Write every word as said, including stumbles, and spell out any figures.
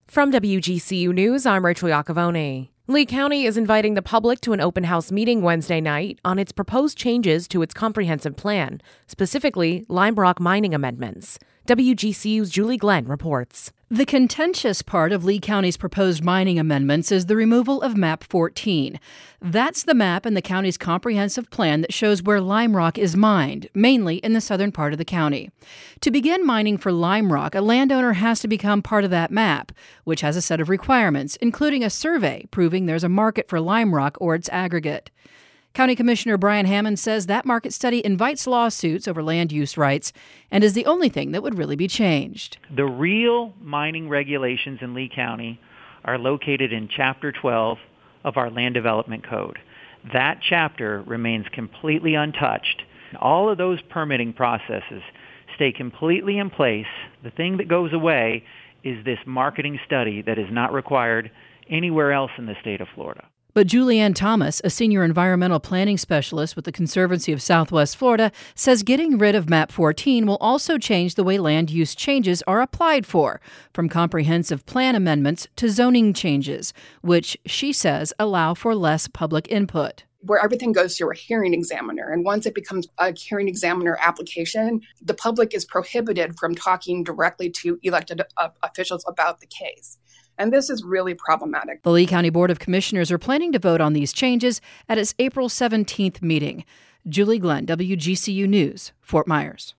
From W G C U News, I'm Rachel Iacovone. Lee County is inviting the public to an open house meeting Wednesday night on its proposed changes to its comprehensive plan, specifically Lime Rock mining amendments. W G C U's Julie Glenn reports. The contentious part of Lee County's proposed mining amendments is the removal of Map fourteen. That's the map in the county's comprehensive plan that shows where lime rock is mined, mainly in the southern part of the county. To begin mining for lime rock, a landowner has to become part of that map, which has a set of requirements, including a survey proving there's a market for lime rock or its aggregate. County Commissioner Brian Hammond says that market study invites lawsuits over land use rights and is the only thing that would really be changed. The real mining regulations in Lee County are located in Chapter twelve of our Land Development Code. That chapter remains completely untouched. All of those permitting processes stay completely in place. The thing that goes away is this marketing study that is not required anywhere else in the state of Florida. But Julianne Thomas, a senior environmental planning specialist with the Conservancy of Southwest Florida, says getting rid of Map fourteen will also change the way land use changes are applied for, from comprehensive plan amendments to zoning changes, which she says allow for less public input. Where everything goes through a hearing examiner. And once it becomes a hearing examiner application, the public is prohibited from talking directly to elected uh, officials about the case. And this is really problematic. The Lee County Board of Commissioners are planning to vote on these changes at its April seventeenth meeting. Julie Glenn, W G C U News, Fort Myers.